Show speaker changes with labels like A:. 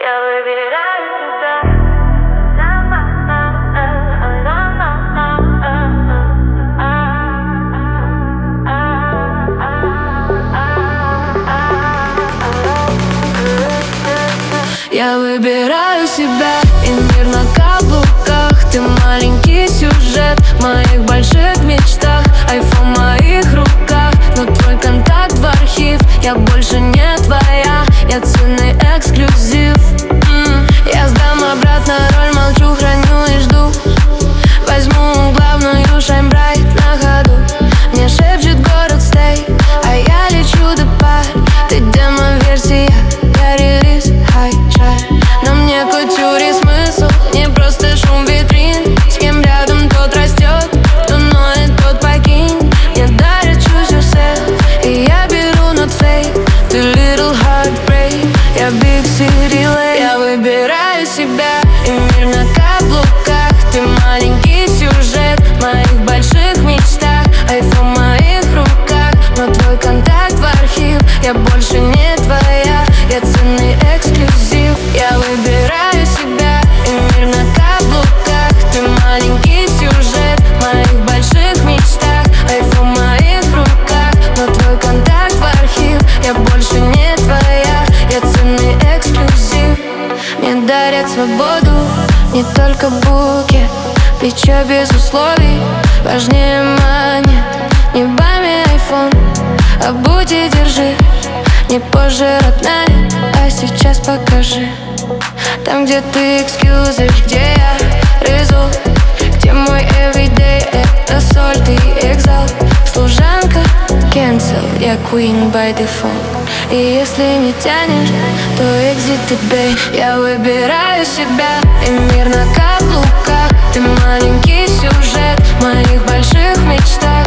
A: Я выбираю тебя.
B: Я выбираю себя и мир на каблуках. Ты маленький сюжет в моих больших мечтах. Айфон в моих руках, но твой контакт в архив. Я больше не твоя, я ценный эксклюзив. Я сдам обратно роль, молчу, храню и жду. Возьму главную shine bright на ходу. Мне шепчет город stay, а я лечу до пар. Ты демо-версия, я релиз, хай-чай. На мне кутюре смысл, не просто шум витрин. С кем рядом, тот растет, кто ноет, тот покинь. Мне дарят choose yourself, и я беру not fake. Ты little heartbreak, я big city late. Я выбираю себя и мир на каблуках. Ты маленький сюжет в моих больших мечтах. Айфон в моих руках, но твой контакт в архив. Я больше не твоя, я ценный эксклюзив. Я выбираю себя и мир на каблуках. Ты маленький сюжет в моих больших мечтах. Айфон в моих руках, но твой контакт в архив. Я больше не твоя, я ценный эксклюзив. Мне дарят свободу, не только букет. Плечо без условий, важнее монет. Не бами айфон, а будь и держи. Не позже, родная, а сейчас покажи. Там, где ты экскьюзишь, где я резult, где мой everyday, это соль, ты экзалт. Служанка, cancel, я queen by default. И если не тянешь, то exit и бей. Я выбираю себя и мир на каблуках. Ты маленький сюжет в моих больших мечтах.